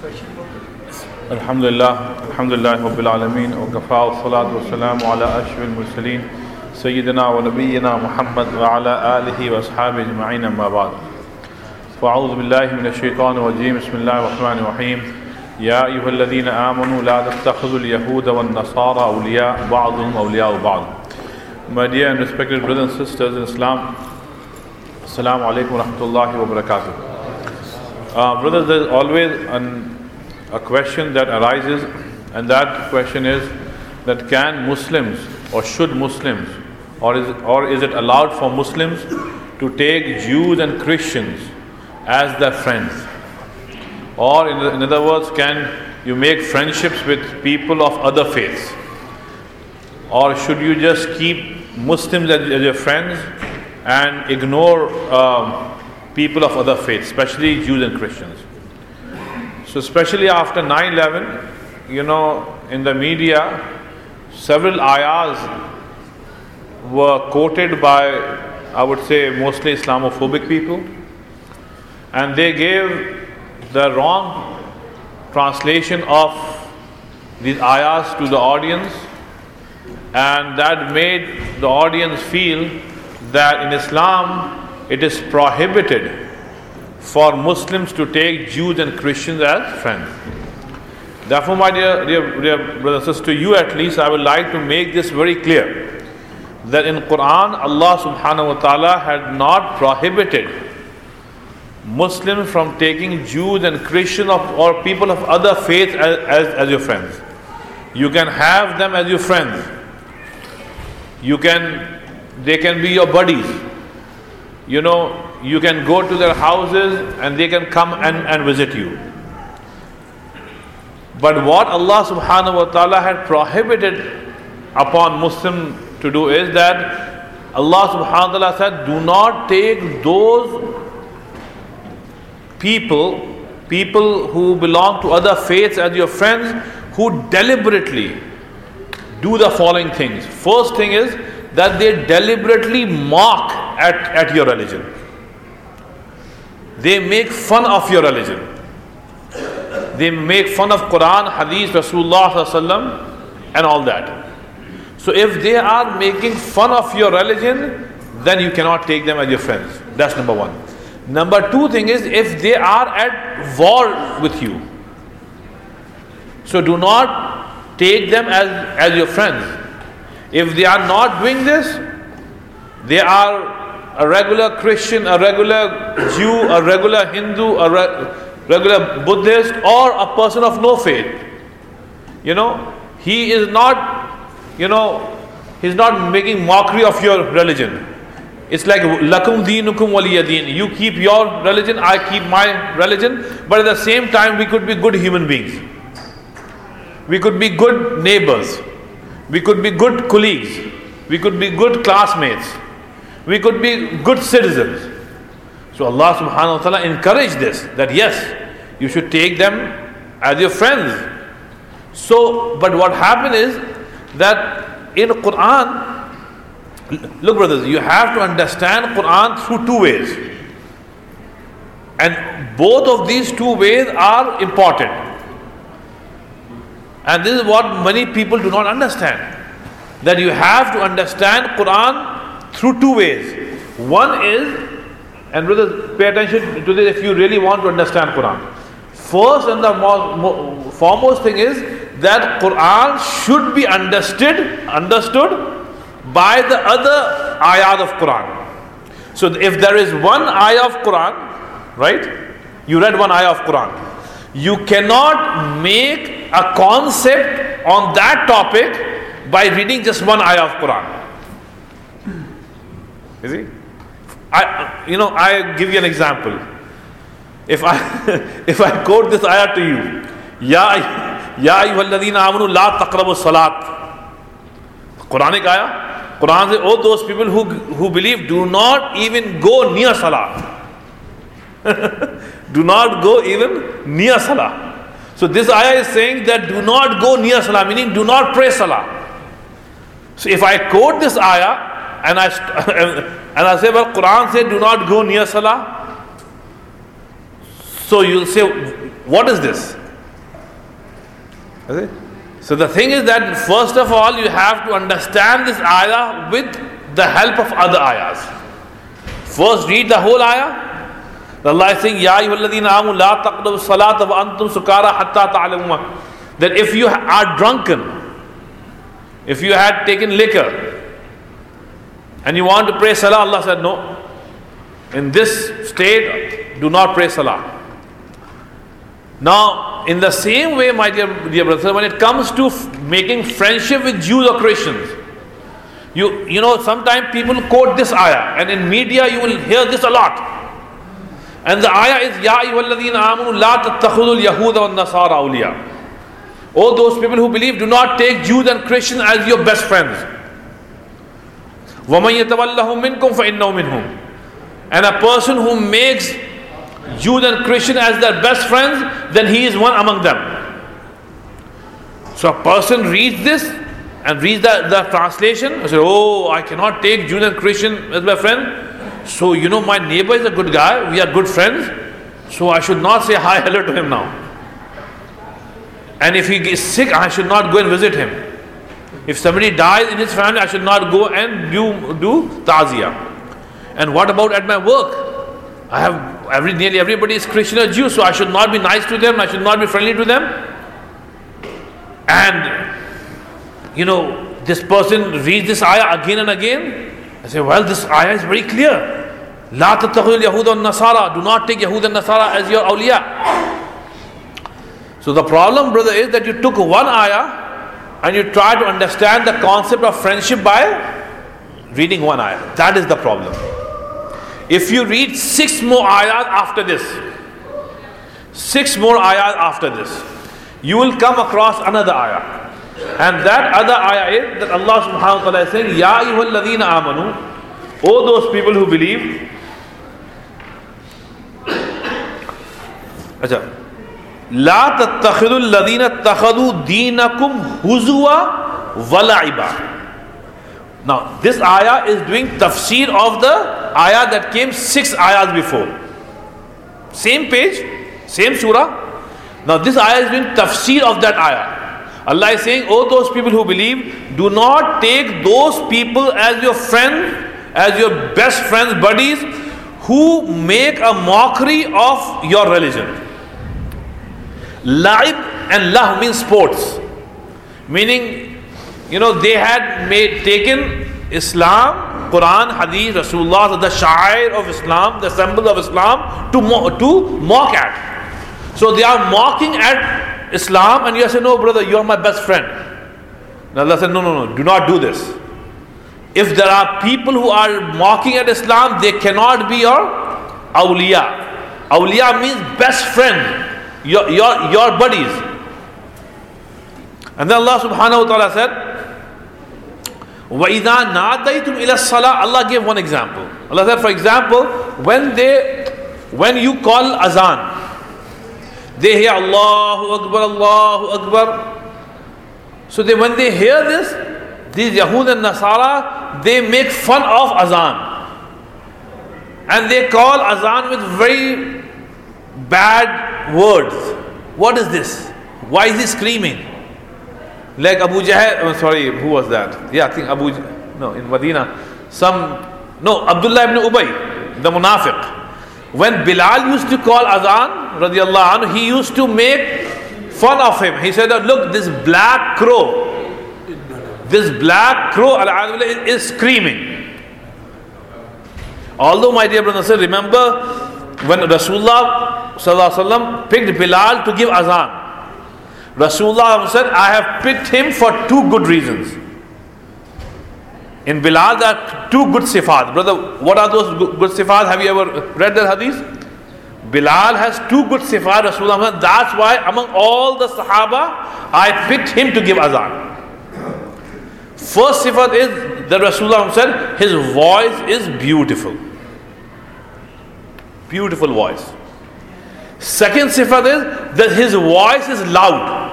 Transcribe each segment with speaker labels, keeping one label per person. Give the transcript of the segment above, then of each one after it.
Speaker 1: Alhamdulillah Rabbil Alameen wa kafa wa salatu wa salamu ala ashfil mursaleen Sayyidina wa Nabiyyina Muhammad wa ala alihi wa ashabihi ajma'in amma ba'd. Fa'udhu billahi minash shaitanir rajeem. Bismillahir rahmanir rahim. Ya ayyuhalladhina amanu la tattakhidhul yahuda wan nasara awliya ba'dhum awliya'u ba'd. My dear and respected brothers and sisters in Islam, Assalamu alaikum wa rahmatullahi wa barakatuh. Brothers, there is always a question that arises, and that question is that can Muslims or should Muslims or is it allowed for Muslims to take Jews and Christians as their friends? Or in other words, can you make friendships with people of other faiths? Or should you just keep Muslims as your friends and ignore people of other faiths, especially Jews and Christians? So especially after 9/11, in the media, several ayahs were quoted by, I would say, mostly Islamophobic people, and they gave the wrong translation of these ayahs to the audience, and that made the audience feel that in Islam it is prohibited for Muslims to take Jews and Christians as friends. Therefore, my dear brothers and sisters, to you at least, I would like to make this very clear, that in Quran, Allah subhanahu wa ta'ala had not prohibited Muslims from taking Jews and Christians or people of other faiths as your friends. You can have them as your friends. They can be your buddies. You can go to their houses and they can come and visit you. But what Allah subhanahu wa ta'ala had prohibited upon Muslims to do is that Allah subhanahu wa ta'ala said, do not take those people who belong to other faiths as your friends, who deliberately do the following things. First thing is that they deliberately mock at your religion. They make fun of your religion. They make fun of Quran, Hadith, Rasulullah sallallahu alaihi wasallam, and all that. So if they are making fun of your religion, then you cannot take them as your friends. That's number one. Number two thing is, if they are at war with you, so do not take them as your friends. If they are not doing this, they are a regular Christian, a regular Jew, a regular Hindu, a regular Buddhist, or a person of no faith. He is not, he's not making mockery of your religion. It's like lakum deenukum waliya deen. You keep your religion, I keep my religion, but at the same time we could be good human beings. We could be good neighbors. We could be good colleagues. We could be good classmates. We could be good citizens. So Allah subhanahu wa ta'ala encouraged this, that yes, you should take them as your friends. So, but what happened is that in Quran, look brothers, you have to understand Quran through two ways. And both of these two ways are important. And this is what many people do not understand. That you have to understand Quran through two ways. One is, and brothers, pay attention to this if you really want to understand Quran. First and the foremost thing is that Quran should be understood by the other ayat of Quran. So if there is one ayah of Quran, right? You read one ayah of Quran. You cannot make a concept on that topic by reading just one ayah of Quran. You see? I give you an example. If I quote this ayah to you, Ya ayyuhalladhina amanu la taqrabu salat. Quranic ayah. Quran says, oh, those people who believe, do not even go near salah. Do not go even near salah. So this ayah is saying that do not go near salah, meaning do not pray salah. So if I quote this ayah and I say, well, Quran said do not go near salah. So you'll say, what is this? Okay? So the thing is that first of all you have to understand this ayah with the help of other ayahs. First read the whole ayah. Allah is saying, Ya ayyuhalladhina amanu la taqrabu salata wa antum sukara hatta ta'lamu. That if you are drunken, if you had taken liquor and you want to pray salah, Allah said no. In this state, do not pray salah. Now, in the same way, my dear brother, when it comes to making friendship with Jews or Christians, you know, sometimes people quote this ayah, and in media you will hear this a lot. And the ayah is, Ya ayyuhalladhina amanu la tattakhudul yahuda wa nasara awliya. Oh, those people who believe, do not take Jews and Christians as your best friends. وَمَنْ يَتَوَلَّهُمْ مِنْكُمْ فَإِنَّهُ مِنْهُمْ. And a person who makes Jews and Christians as their best friends, then he is one among them. So a person reads this and reads the translation and says, oh, I cannot take Jews and Christians as my friend. So, you know, my neighbor is a good guy, we are good friends, so I should not say hi, hello to him now. And if he is sick, I should not go and visit him. If somebody dies in his family, I should not go and do ta'ziyah. And what about at my work? I have nearly everybody is Christian or Jew, so I should not be nice to them, I should not be friendly to them. And you know, this person reads this ayah again and again. I say, well, this ayah is very clear. La tattakhudul yahuda wa nasara. Do not take Yahud and Nasara as your awliya. So the problem, brother, is that you took one ayah and you try to understand the concept of friendship by reading one ayah. That is the problem. If you read 6 more ayahs after this, 6 more ayahs after this, you will come across another ayah. And that other ayah is that Allah subhanahu wa ta'ala is saying, Ya ayyuhalladhina amanu, O those people who believe. Acha. La tattakhidul ladhina takhadu deenakum huzwa wala'iba. Now, this ayah is doing tafsir of the ayah that came 6 ayahs before. Same page, same surah. Now, this ayah is doing tafsir of that ayah. Allah is saying, oh, those people who believe, do not take those people as your friends, as your best friends, buddies, who make a mockery of your religion. La'ib and lah means sports. Meaning, you know, they had taken Islam, Quran, Hadith, Rasulullah, the sha'ir of Islam, the symbol of Islam, to mock at. So they are mocking at Islam, and you are saying, no, brother, you are my best friend. And Allah said, no, do not do this. If there are people who are mocking at Islam, they cannot be your awliya. Awliya means best friend, your buddies. And then Allah subhanahu wa ta'ala said, وَإِذَا نَادَيْتُمْ إِلَى الصَّلَاةِ. Allah gave one example. Allah said, for example, when you call azan, they hear Allahu Akbar, Allahu Akbar. So when they hear this, these Yahud and Nasara, they make fun of azan. And they call azan with very bad words. What is this? Why is he screaming? Like Abu Jahl, who was that? Yeah, I think in Medina. Abdullah ibn Ubay, the munafiq. When Bilal used to call azan, radiallahu anhu, he used to make fun of him. He said, look, this black crow is screaming. Although, my dear brother, remember when Rasulullah sallallahu alaihi wasallam picked Bilal to give azan, Rasulullah said, I have picked him for 2 good reasons. In Bilal, there are 2 good sifat. Brother, what are those good sifat? Have you ever read that hadith? Bilal has 2 good sifat. Rasulullah said, that's why among all the Sahaba, I picked him to give azan. First sifat is that Rasulullah said, his voice is beautiful. Beautiful voice. Second sifat is that his voice is loud.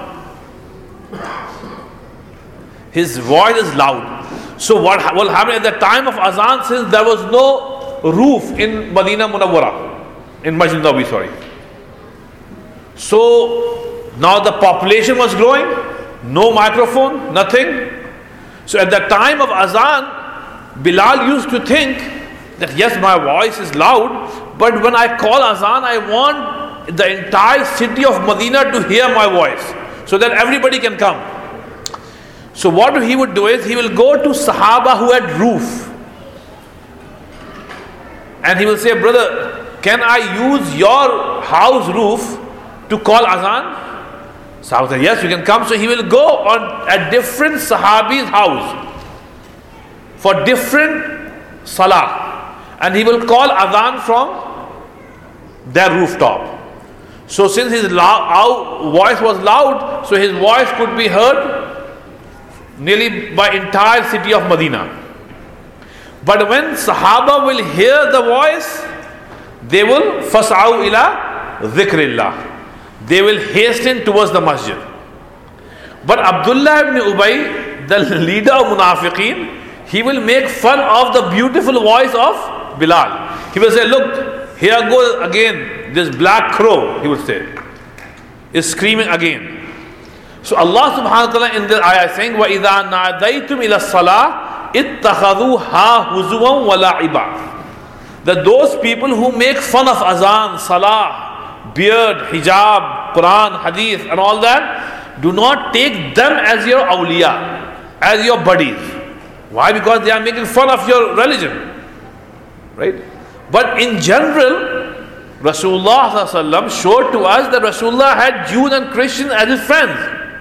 Speaker 1: His voice is loud. So what happened at the time of azan, since there was no roof in Medina Munawwara, in Masjid Nabawi, So Now the population was growing, no microphone, nothing. So at the time of azan, Bilal used to think that yes, my voice is loud, but when I call azan, I want the entire city of Medina to hear my voice, so that everybody can come. So what he would do is, he will go to Sahaba who had roof, and he will say, brother, can I use your house roof to call azan? Sahaba said, yes, you can come. So he will go on a different Sahabi's house for different salah, and he will call adhan from their rooftop. So since his voice was loud, so his voice could be heard nearly by entire city of Medina. But when Sahaba will hear the voice, they will fas'au ila dhikrillah. They will hasten towards the masjid. But Abdullah ibn Ubay, the leader of Munafiqeen, he will make fun of the beautiful voice of Bilal. He will say, look, here goes again this black crow, he will say, is screaming again. So Allah subhanahu wa ta'ala in the ayah is saying, وَإِذَا نَعْدَيْتُمْ إِلَى الصَّلَاةِ اتَّخَذُوهَا هُزُوًا وَلَعِبًا. That those people who make fun of azan, salah, beard, hijab, Quran, hadith and all that, do not take them as your awliya, as your buddies. Why? Because they are making fun of your religion, right? But in general, Rasulullah ﷺ showed to us that Rasulullah had Jews and Christians as his friends.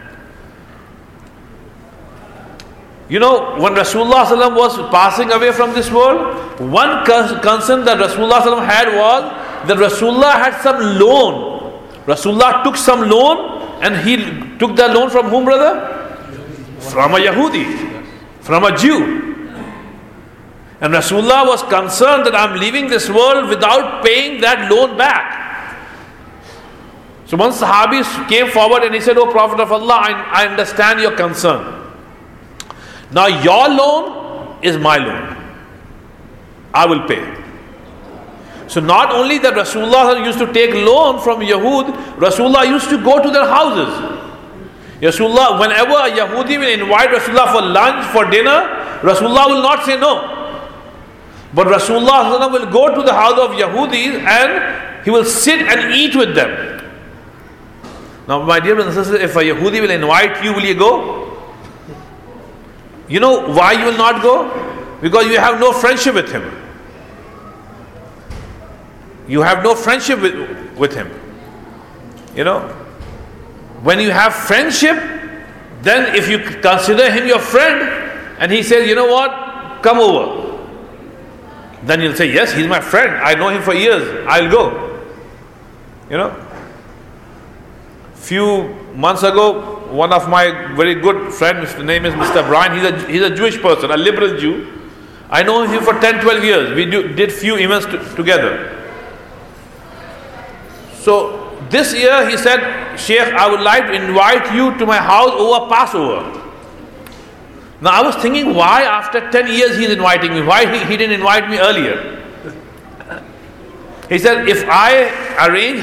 Speaker 1: You know, when Rasulullah ﷺ was passing away from this world, one concern that Rasulullah ﷺ had was that Rasulullah had some loan. Rasulullah took some loan, and he took that loan from whom, brother? From a Yahudi, from a Jew. And Rasulullah was concerned that I'm leaving this world without paying that loan back. So one Sahabi came forward and he said, "Oh Prophet of Allah, I understand your concern. Now your loan is my loan. I will pay." So not only that Rasulullah used to take loan from Yahud, Rasulullah used to go to their houses. Rasulullah, whenever a Yahudi will invite Rasulullah for lunch, for dinner, Rasulullah will not say no. But Rasulullah will go to the house of Yahudis and he will sit and eat with them. Now my dear brothers and sisters, if a Yahudi will invite you, will you go? You know why you will not go? Because you have no friendship with him. You have no friendship with him. You know, when you have friendship, then if you consider him your friend and he says, you know what, come over, then you'll say, yes, he's my friend, I know him for years, I'll go. You know, few months ago, one of my very good friends, his name is Mr. Brian, he's a Jewish person, a liberal Jew. I know him for 10-12 years. We did few events together. So this year he said, Sheikh, I would like to invite you to my house over Passover. Now I was thinking, why after 10 years he's inviting me? Why he didn't invite me earlier? He said, if I arrange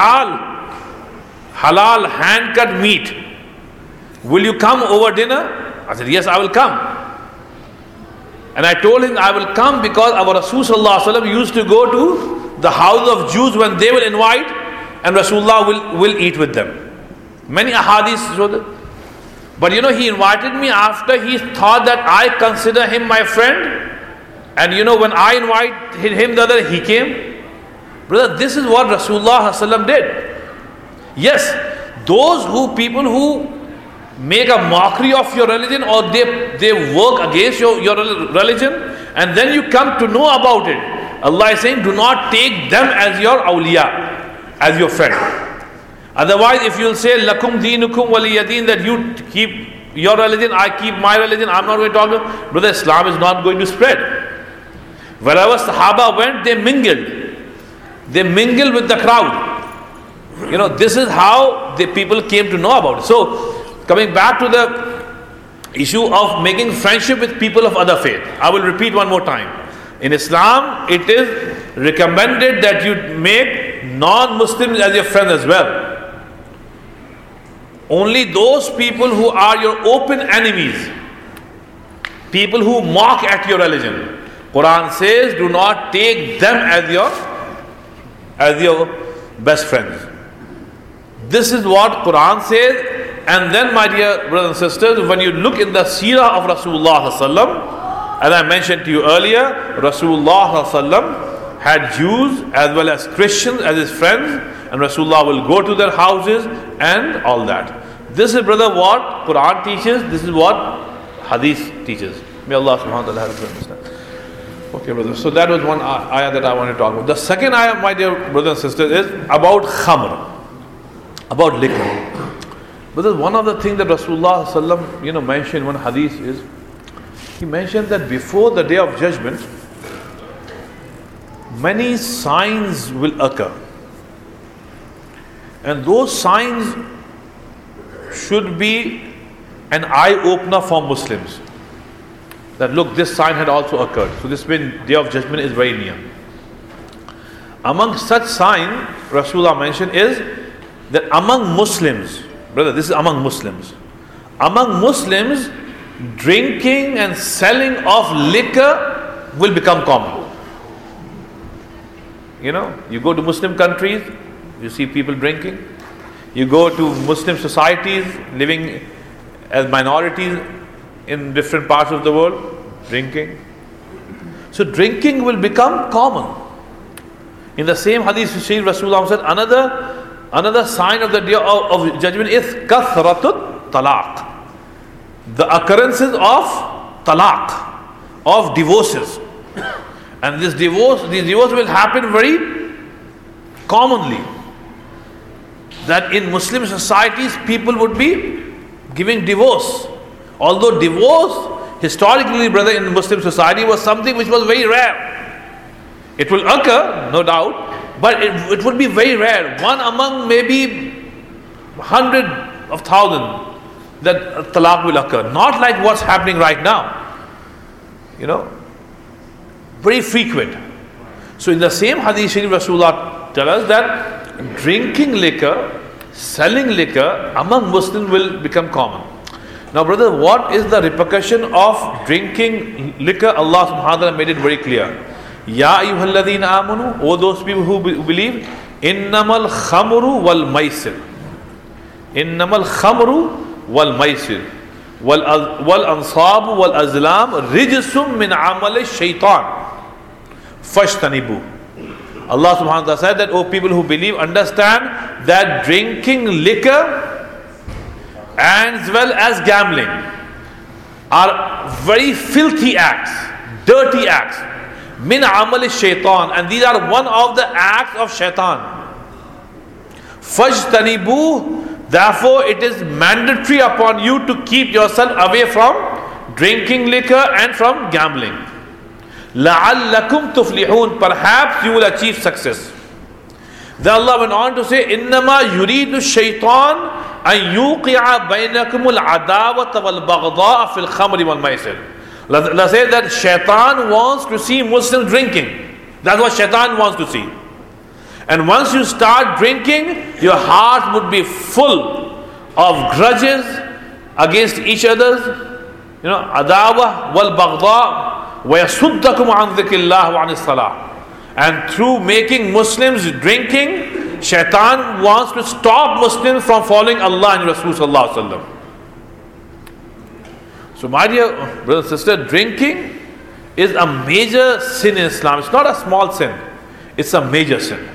Speaker 1: halal hand-cut meat, will you come over dinner? I said, yes, I will come. And I told him I will come because our Rasul Sallallahu Alaihi Wasallam used to go to the house of Jews when they will invite, and Rasulullah will eat with them. Many ahadith show that. But you know, he invited me after he thought that I consider him my friend. And you know, when I invited him the other, he came. Brother, this is what Rasulullah ﷺ did. Yes, those people who make a mockery of your religion, or they work against your religion, and then you come to know about it, Allah is saying, do not take them as your awliya, as your friend. Otherwise, if you'll say lakum deenukum waliyadeen, that you keep your religion, I keep my religion, I'm not going to talk to you, brother, Islam is not going to spread. Wherever Sahaba went, they mingled with the crowd. You know, this is how the people came to know about it. So coming back to the issue of making friendship with people of other faith, I will repeat one more time. In Islam, it is recommended that you make non-Muslims as your friends as well. only those people who are your open enemies, people who mock at your religion, Quran says, do not take them as your best friends. This is what Quran says. And then, my dear brothers and sisters, when you look in the seerah of Rasulullah sallallahu, as I mentioned to you earlier, Rasulullah sallallahu had Jews as well as Christians as his friends, and Rasulullah will go to their houses and all that. This is, brother, what Quran teaches. This is what Hadith teaches. May Allah subhanahu wa ta'ala help you understand. Okay, brother. So that was one ayah that I want to talk about. The second ayah, my dear brothers and sisters, is about khamr, about liquor. But one of the things that Rasulullah sallam, mentioned in one hadith is, he mentioned that before the day of judgment, many signs will occur. And those signs should be an eye-opener for Muslims. That look, this sign had also occurred. So this means day of judgment is very near. Among such sign, Rasulullah mentioned, is that among Muslims, brother, this is among Muslims. Among Muslims, drinking and selling of liquor will become common. You go to Muslim countries, you see people drinking. You go to Muslim societies living as minorities in different parts of the world, drinking. So drinking will become common. In the same hadith, Rasulullah said, another sign of the day of judgment is kathratut talaq, the occurrences of talaq, of divorces. And these divorce will happen very commonly. That in Muslim societies people would be giving divorce. Although divorce historically, brother, in Muslim society was something which was very rare. It will occur, no doubt, but it would be very rare. One among maybe 100 of 1,000 that talaq will occur. Not like what's happening right now. Very frequent. So in the same hadith, Rasulullah tells us that drinking liquor, selling liquor among Muslims will become common. Now, brother, what is the repercussion of drinking liquor? Allah subhanahu wa ta'ala made it very clear. Ya ayyuhalladhina amanu, O those people who believe, innamal khamru wal maisir. Innamal khamru wal maisir. Wal ansabu wal azlam rijsum min amali shaitan. Fashtanibu. Allah subhanahu wa ta'ala said that, O people who believe, understand that drinking liquor as well as gambling are very filthy acts, dirty acts. Min amali shaitan, and these are one of the acts of shaitan. Fashtanibu, therefore it is mandatory upon you to keep yourself away from drinking liquor and from gambling. لَعَلَّكُمْ تُفْلِحُونَ, perhaps you will achieve success. Then Allah went on to say, إِنَّمَا يُرِيدُ الشَّيْطَانِ أَن يُوقِعَ بَيْنَكُمُ الْعَدَاوَةَ وَالْبَغْضَاءَ فِي الْخَمْرِ وَالْمَيْسِرِ. Allah says that shaitan wants to see Muslims drinking. That's what shaitan wants to see. And once you start drinking, your heart would be full of grudges against each other. Adawa wal baghdha. وَيَصُدَّكُمْ عَنْ ذِكْرِ اللَّهِ وَعَنِ الصَّلَاةِ. And through making Muslims drinking, shaitan wants to stop Muslims from following Allah and Rasul sallallahu alaihi wasallam. So my dear brother and sister, drinking is a major sin in Islam. It's not a small sin. It's a major sin.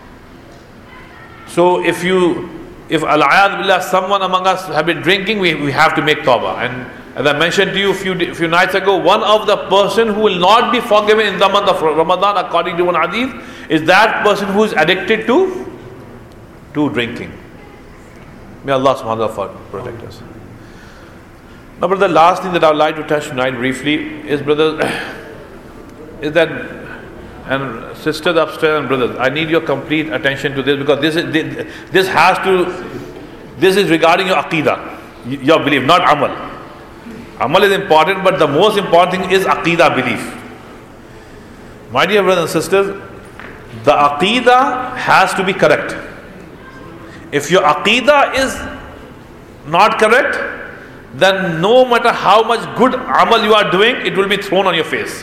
Speaker 1: So if al-ayad billah, someone among us have been drinking, we have to make tawbah. And as I mentioned to you a few nights ago, one of the person who will not be forgiven in the month of Ramadan, according to one hadith, is that person who is addicted to drinking. May Allah subhanahu wa ta'ala protect us. Now, brother, the last thing that I would like to touch tonight briefly is, brothers, is that, and sisters upstairs and brothers, I need your complete attention to this, because this is regarding your aqeedah, your belief, not amal. Amal is important, but the most important thing is aqeedah, belief. My dear brothers and sisters, the aqeedah has to be correct. If your aqeedah not correct, then no matter how much good amal you are doing, it will be thrown on your face.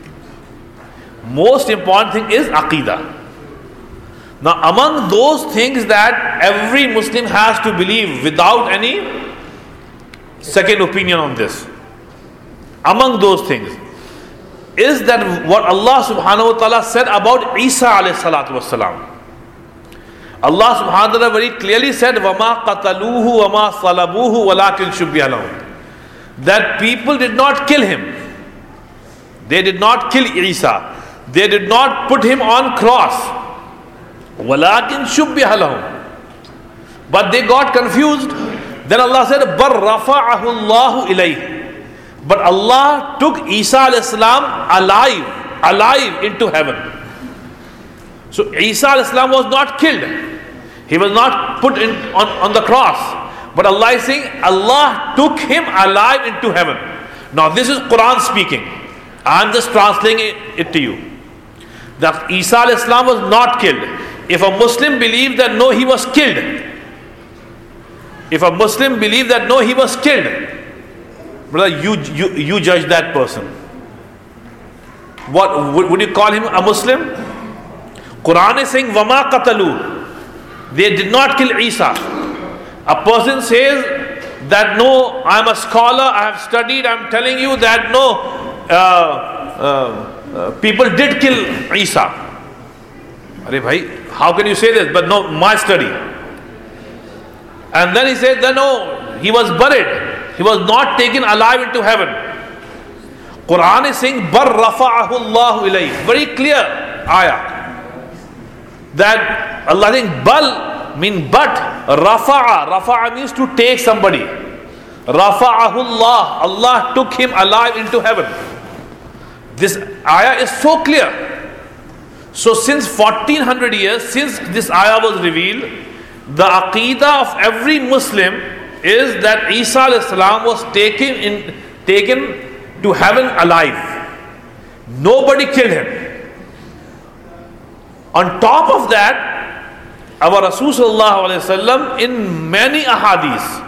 Speaker 1: Most important thing is Aqidah. Now, among those things that every Muslim has to believe without any second opinion on this, among those things is that what Allah subhanahu wa ta'ala said about Isa alayhi salatu wasalam. Allah subhanahu wa ta'ala very clearly said, وَمَا قَتَلُوهُ وَمَا صَلَبُوهُ وَلَكِنْ شُبِّهَ لَهُمْ. That people did not kill him. They did not kill Isa. They did not put him on cross. وَلَكِنْ شُبِّهَ لَهُمْ. But they got confused. Then Allah said, بَرْ رَفَعَهُ اللَّهُ إِلَيْهِ. But Allah took Isa alayhi salam alive into heaven. So Isa alayhi salam was not killed. He was not put on the cross. But Allah is saying, Allah took him alive into heaven. Now this is Quran speaking. I am just translating it to you. That Isa alayhi salam was not killed. If a Muslim believes that no, he was killed. If a Muslim believes that no, he was killed, brother, you judge that person. What would you call him a Muslim? Quran is saying, وَمَا قَتَلُوا. They did not kill Isa. A person says that no, I am a scholar, I have studied, I am telling you that no, people did kill Isa. Arey bhai, how can you say this? But no, my study. And then he said that no, he was buried. He was not taken alive into heaven. Quran is saying, بَرْ رَفَعَهُ اللَّهُ إِلَيْهِ. Very clear ayah. That Allah saying, bal mean but, rafa'a means to take somebody. Rafa'ahu Allah. Allah took him alive into heaven. This ayah is so clear. So since 1400 years, since this ayah was revealed, the aqidah of every Muslim is that Isa alayhi salam was taken to heaven alive. Nobody killed him. On top of that, our Rasul sallallahu alayhi wasallam in many ahadith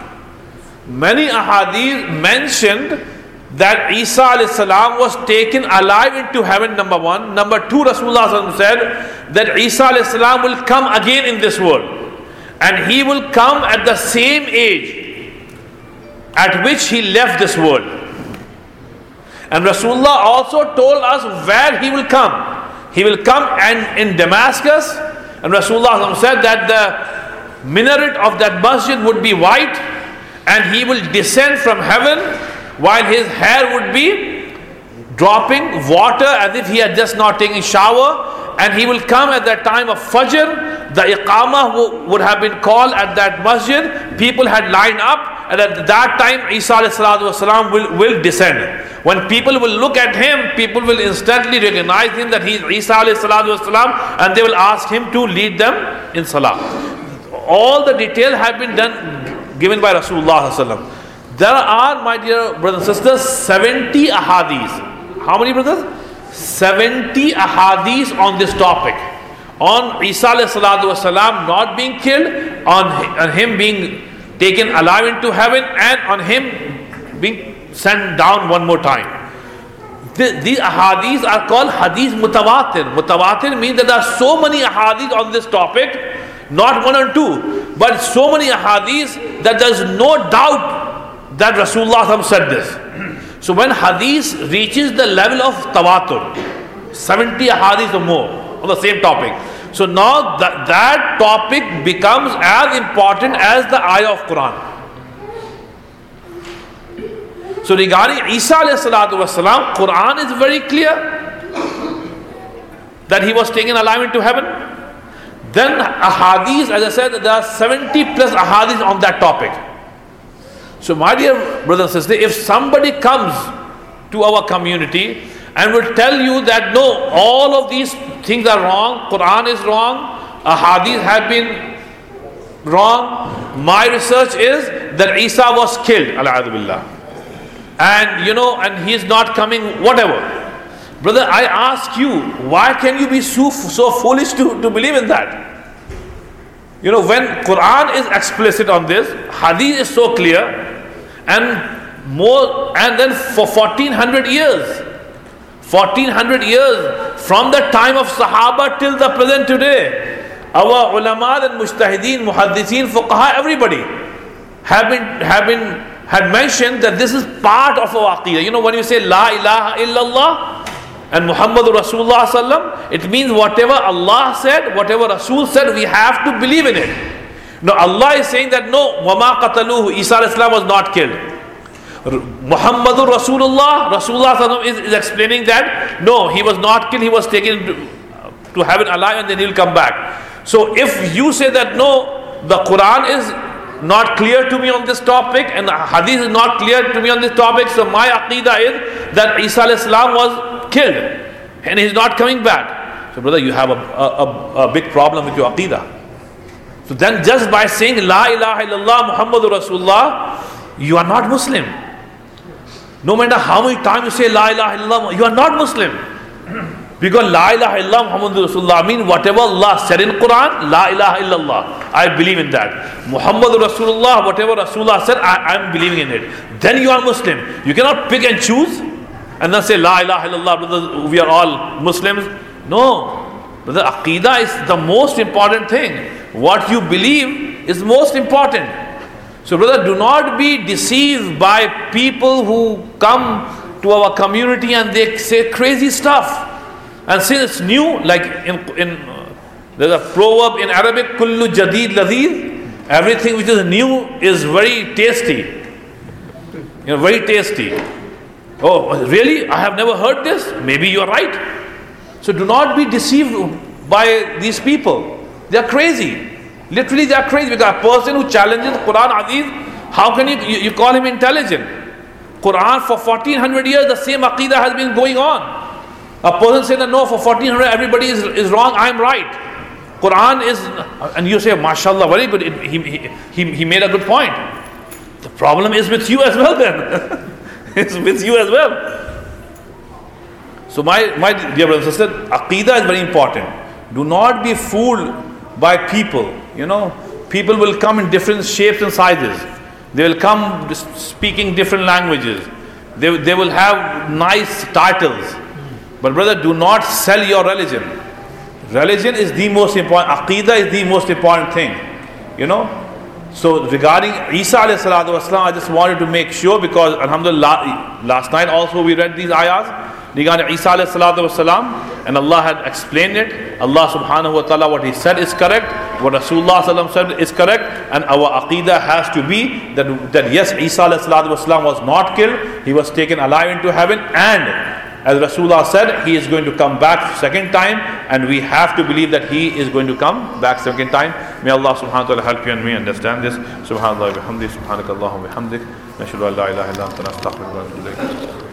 Speaker 1: mentioned that Isa alayhi salam was taken alive into heaven, number one. Number two, Rasulullah sallallahu alayhi wasallam said that Isa alayhi salam will come again in this world. And he will come at the same age at which he left this world. And Rasulullah also told us where he will come. He will come and in Damascus. And Rasulullah said that the minaret of that masjid would be white. And he will descend from heaven while his hair would be dropping water as if he had just not taken a shower. And he will come at that time of Fajr. The Iqamah would have been called at that masjid. People had lined up. And at that time, Isa ﷺ will descend. When people will look at him, people will instantly recognize him that he is Isa ﷺ, and they will ask him to lead them in Salah. All the details have been given by Rasulullah ﷺ. There are, my dear brothers and sisters, 70 ahadith. How many brothers? 70 ahadith on this topic. On Isa ﷺ not being killed, on him being taken alive into heaven, and on him being sent down one more time. These ahadith are called hadith mutawatir. Mutawatir means that there are so many ahadith on this topic, not one or two, but so many ahadith that there is no doubt that Rasulullah said this. So when hadith reaches the level of tawatur, 70 ahadith or more on the same topic, so now that topic becomes as important as the ayah of Quran. So regarding Isa alayhi salatu wasalam, Quran is very clear that he was taken alive into heaven. Then ahadith, as I said, there are 70 plus ahadith on that topic. So my dear brothers and sisters, if somebody comes to our community and will tell you that no, all of these things are wrong, Quran is wrong, ahadith have been wrong, my research is that Isa was killed, al-a'adhu billah. And and he is not coming, whatever. Brother, I ask you, why can you be so foolish to believe in that? When Quran is explicit on this, Hadith is so clear, and then for 1400 years, from the time of Sahaba till the present today, our ulama and mujtahideen, muhaddithin, fuqaha, everybody had mentioned that this is part of our aqeedah. When you say La ilaha illallah and Muhammadur Rasulullah sallam, it means whatever Allah said, whatever Rasul said, we have to believe in it. Now Allah is saying that no, wama qataluhu, Isa alayhi salam was not killed. Muhammadur Rasulullah sallam is explaining that no, he was not killed, he was taken to heaven alive and then he'll come back. So if you say that no, the Quran is not clear to me on this topic and the Hadith is not clear to me on this topic, so my aqeedah is that Isa alayhi salam was killed and he's not coming back. So brother, you have a big problem with your aqeedah. So then just by saying La ilaha illallah Muhammadur Rasulullah, you are not Muslim. No matter how many times you say La ilaha illallah, you are not Muslim. Because La ilaha illallah Muhammadur Rasulullah means whatever Allah said in Quran, La ilaha illallah, I believe in that. Muhammadur Rasulullah, whatever Rasulullah said, I am believing in it. Then you are Muslim. You cannot pick and choose and then say La ilaha illallah, brother, we are all Muslims. No, brother, aqeedah is the most important thing. What you believe is most important. So brother, do not be deceived by people who come to our community and they say crazy stuff. And since it's new, like there's a proverb in Arabic, kullu jadid ladid, everything which is new is very tasty. Very tasty. Oh, really? I have never heard this? Maybe you are right. So do not be deceived by these people. They are crazy. Literally they are crazy, because a person who challenges Quran, Hadith, how can you call him intelligent? Quran for 1400 years, the same aqeedah has been going on. A person saying that no, for 1400 everybody is wrong, I am right. Quran is, and you say, mashallah, very good, he made a good point. The problem is with you as well then. It's with you as well. So my dear brothers and sisters, aqeedah is very important. Do not be fooled by people. People will come in different shapes and sizes. They will come speaking different languages. They will have nice titles. But brother, do not sell your religion. Religion is the most important. Aqeedah is the most important thing. So regarding Isa alayhi salatu wasalam, I just wanted to make sure, because alhamdulillah, last night also we read these ayahs regarding Isa alayhi salatu wasalam, and Allah had explained it. Allah subhanahu wa ta'ala, what he said is correct, what Rasulullah sallam said is correct, and our aqeedah has to be that yes, Isa alayhi salatu wasalam was not killed, he was taken alive into heaven, and as Rasulullah said, he is going to come back second time, and we have to believe that he is going to come back second time. May Allah subhanahu wa ta'ala help you and me understand this. Subhanallah wa bihamdi, subhanakallahumma wa bihamdik, nashhadu an la ilaha illa anta nastaghfiruka wa natubu ilayk.